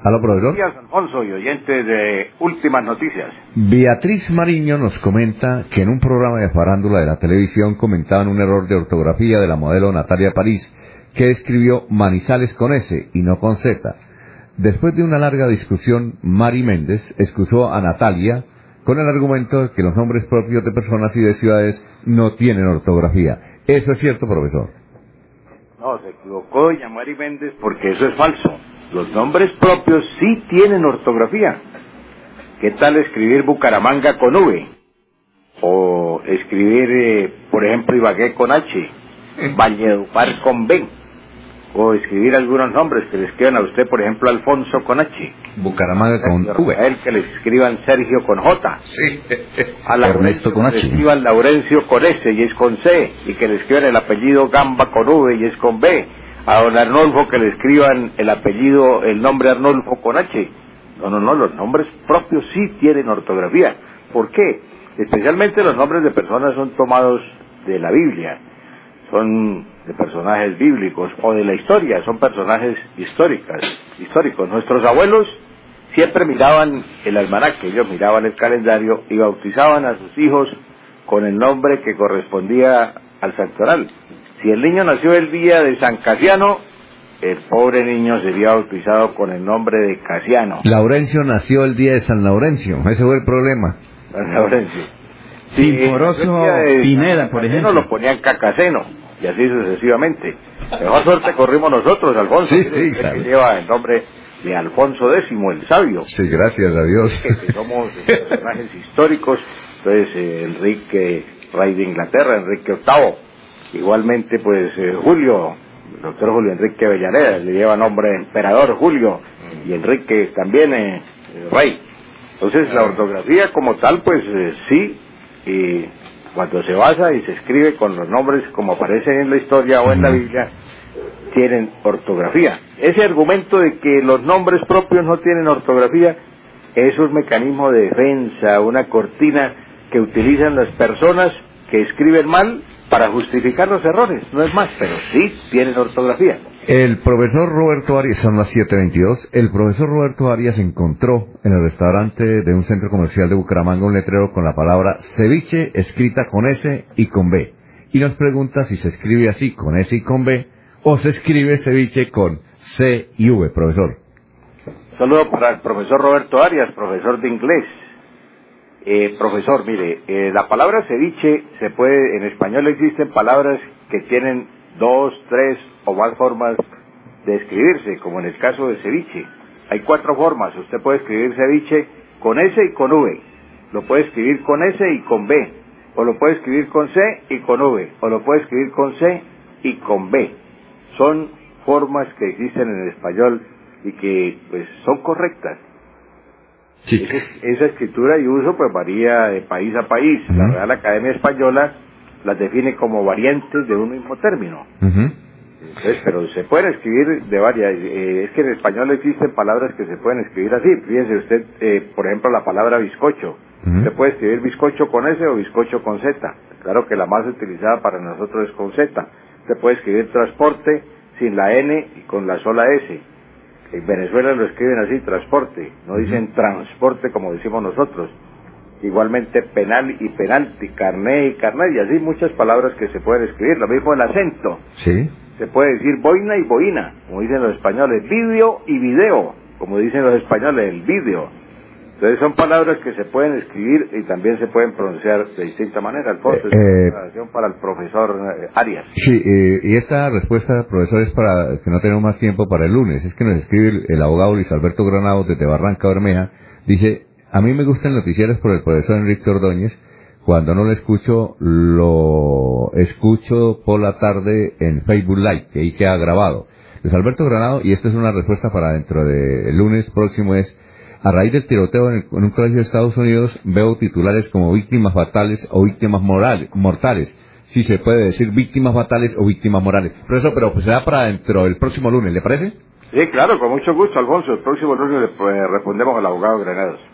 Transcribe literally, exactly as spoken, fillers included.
Aló, profesor. Buenos días, Alfonso, y oyentes de Últimas Noticias. Beatriz Mariño nos comenta que en un programa de farándula de la televisión comentaban un error de ortografía de la modelo Natalia París, que escribió Manizales con S y no con Z. Después de una larga discusión, Mari Méndez excusó a Natalia con el argumento de que los nombres propios de personas y de ciudades no tienen ortografía. ¿Eso es cierto, profesor? No, se equivocó doña Mari Méndez porque eso es falso. Los nombres propios sí tienen ortografía. ¿Qué tal escribir Bucaramanga con V? O escribir, eh, por ejemplo, Ibagué con H, Valledupar con B. O escribir algunos nombres que le escriban a usted, por ejemplo, Alfonso con H. Bucaramanga con V. A él que le escriban Sergio con J. Sí. A Ernesto con H. Que le escriban Laurencio con S y es con C. Y que le escriban el apellido Gamba con V y es con B. A don Arnulfo que le escriban el apellido, el nombre Arnulfo con H. No, no, no, los nombres propios sí tienen ortografía. ¿Por qué? Especialmente los nombres de personas son tomados de la Biblia, son de personajes bíblicos o de la historia, son personajes históricas, históricos. Nuestros abuelos siempre miraban el almanaque, ellos miraban el calendario y bautizaban a sus hijos con el nombre que correspondía al santoral. Si el niño nació el día de San Casiano, el pobre niño sería bautizado con el nombre de Casiano. Laurencio nació el día de San Laurencio, ese fue el problema. San Laurencio. Sinforoso Pineda, por ejemplo. Lo ponían Cacaseno, y así sucesivamente. Mejor suerte corrimos nosotros, Alfonso. Sí, sí, claro. Que lleva el nombre de Alfonso X, el sabio. Sí, gracias a Dios. Que, que somos personajes históricos. Entonces, eh, Enrique, rey de Inglaterra, Enrique octavo. Igualmente, pues, eh, Julio, el doctor Julio Enrique Avellaneda, le lleva nombre de emperador Julio, y Enrique también, eh, eh, rey. Entonces, la ortografía como tal, pues, eh, sí, y cuando se basa y se escribe con los nombres como aparecen en la historia o en la Biblia, tienen ortografía. Ese argumento de que los nombres propios no tienen ortografía es un mecanismo de defensa, una cortina que utilizan las personas que escriben mal para justificar los errores, no es más, pero sí tienen ortografía. El profesor Roberto Arias, son las siete veintidós, el profesor Roberto Arias encontró en el restaurante de un centro comercial de Bucaramanga un letrero con la palabra ceviche escrita con S y con B. Y nos pregunta si se escribe así, con S y con B, o se escribe ceviche con C y V, profesor. Saludo para el profesor Roberto Arias, profesor de inglés. Eh, profesor, mire, eh, la palabra ceviche se puede, en español existen palabras que tienen dos, tres o más formas de escribirse, como en el caso de ceviche. Hay cuatro formas. Usted puede escribir ceviche con S y con V, lo puede escribir con S y con B, o lo puede escribir con C y con V, o lo puede escribir con C y con B. Son formas que existen en el español y que pues son correctas. Sí. Esa, esa escritura y uso pues varía de país a país. Uh-huh. La Real Academia Española las define como variantes de un mismo término. Uh-huh. Entonces, pero se pueden escribir de varias. Eh, es que en español existen palabras que se pueden escribir así. Fíjense usted, eh, por ejemplo, la palabra bizcocho. Uh-huh. Se puede escribir bizcocho con S o bizcocho con Z. Claro que la más utilizada para nosotros es con Z. Se puede escribir transporte sin la N y con la sola S. En Venezuela lo escriben así, transporte, no dicen transporte como decimos nosotros. Igualmente penal y penalti, carné y carnet, y así muchas palabras que se pueden escribir. Lo mismo el acento. Sí. Se puede decir boina y boina, como dicen los españoles. Vídeo y video, como dicen los españoles, el vídeo. Entonces son palabras que se pueden escribir y también se pueden pronunciar de distinta manera. Alfonso, es una declaración para el profesor Arias. Sí, eh, y esta respuesta, profesor, es para que no tenemos más tiempo para el lunes. Es que nos escribe el, el abogado Luis Alberto Granados desde Barranca Bermeja. Dice, a mí me gustan noticieros por el profesor Enrique Ordóñez. Cuando no lo escucho, lo escucho por la tarde en Facebook Live, que ahí queda grabado. Luis Alberto Granados, y esto es una respuesta para dentro del lunes próximo, es: a raíz del tiroteo en, el, en un colegio de Estados Unidos, veo titulares como víctimas fatales o víctimas morales, mortales. Sí, se puede decir víctimas fatales o víctimas morales. Pero eso, pero pues será para dentro del próximo lunes, ¿le parece? Sí, claro, con mucho gusto, Alfonso. El próximo lunes le respondemos al abogado Granados.